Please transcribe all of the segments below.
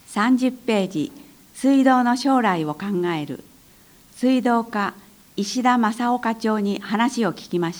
30ページ、水道の将来を考える。水道課石田正夫課長に話を聞きました。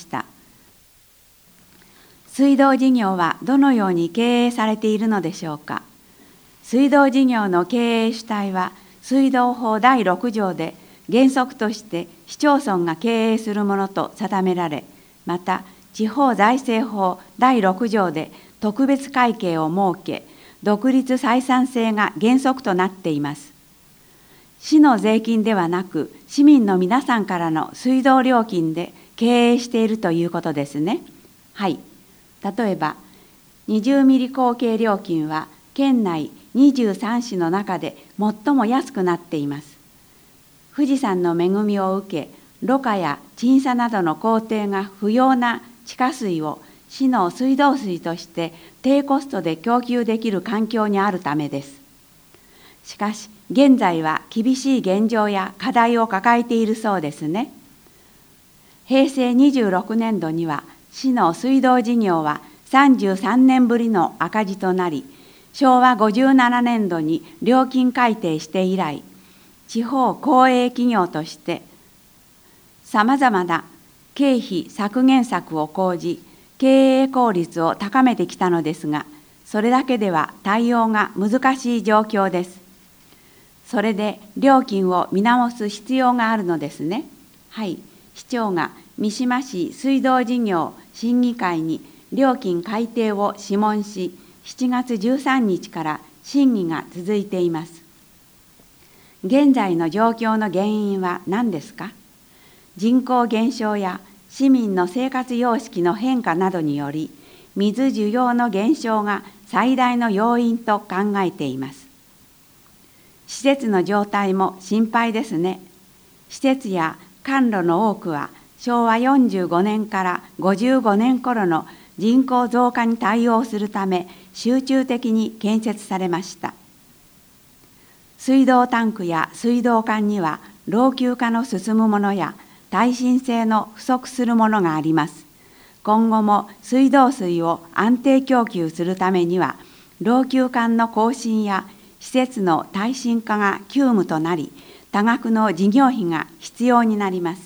水道事業はどのように経営されているのでしょうか。水道事業の経営主体は水道法第6条で原則として市町村が経営するものと定められ、また地方財政法第6条で特別会計を設け、独立採算性が原則となっています。市の税金ではなく、市民の皆さんからの水道料金で経営しているということですね。はい。例えば、20ミリ口径料金は県内23市の中で最も安くなっています。富士山の恵みを受け、ろ過や鎮鎖などの工程が不要な地下水を市の水道水として低コストで供給できる環境にあるためです。しかし、現在は厳しい現状や課題を抱えているそうですね。平成26年度には、市の水道事業は33年ぶりの赤字となり、昭和57年度に料金改定して以来、地方公営企業としてさまざまな経費削減策を講じ、経営効率を高めてきたのですが、それだけでは対応が難しい状況です。それで料金を見直す必要があるのですね。はい、市長が三島市水道事業審議会に料金改定を諮問し、7月13日から審議が続いています。現在の状況の原因は何ですか？人口減少や市民の生活様式の変化などにより、水需要の減少が最大の要因と考えています。施設の状態も心配ですね。施設や管路の多くは昭和45年から55年頃の人口増加に対応するため集中的に建設されました。水道タンクや水道管には老朽化の進むものや耐震性の不足するものがあります。今後も水道水を安定供給するためには、老朽管の更新や施設の耐震化が急務となり、多額の事業費が必要になります。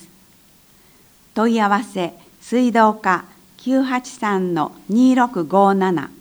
問い合わせ水道課 983-2657